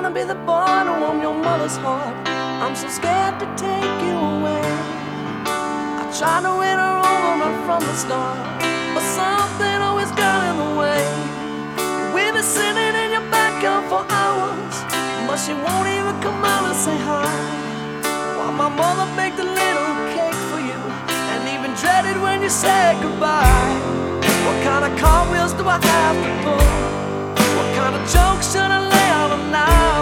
wanna be the boy to warm your mother's heart. I'm so scared to take you away. I tried to win her over right from the start, but something always got in the way. We've been sitting in your backyard for hours, but she won't even come out and say hi. While my mother baked a little cake for you, and even dreaded when you said goodbye. What kind of cartwheels do I have to pull? What kind of jokes should I lay out on now?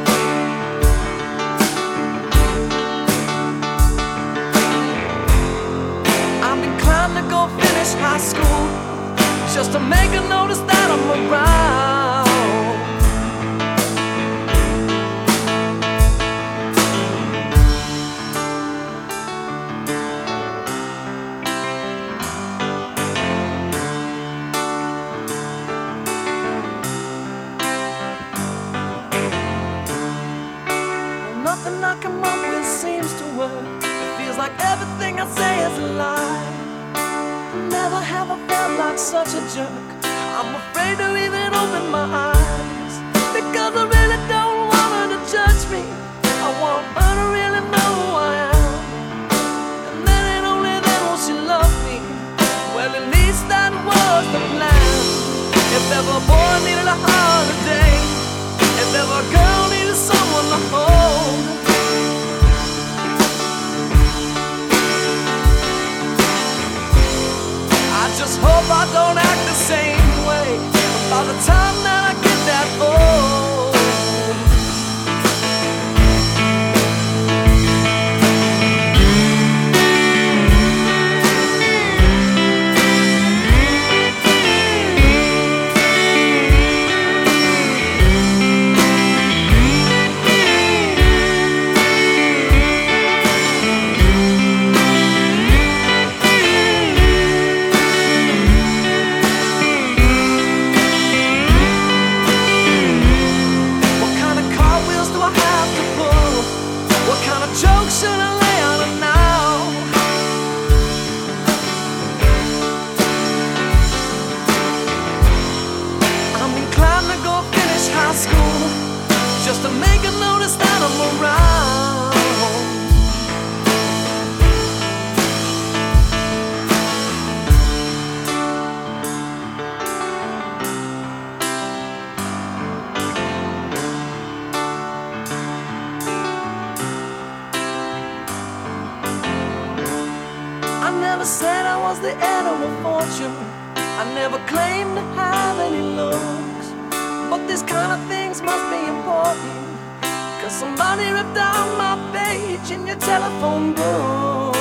I'm inclined to go finish high school, just to make her notice that I'm around. Nothing I come up with seems to work. It feels like everything I say is a lie. Never have I felt like such a jerk. I'm afraid to even open my eyes, because I really don't want her to judge me. I want her to really know who I am, and then and only then will she love me. Well, at least that was the plan. If ever a boy needed a holiday, if ever a girl needed someone to hold, I just hope I don't act the same way by the time that I get that old. Jokes should I lay on her now? I'm inclined to go finish high school, just to make her notice that I'm around. I never said I was the heir of a fortune, I never claimed to have any looks, but these kind of things must be important, 'cause somebody ripped out my page in your telephone book.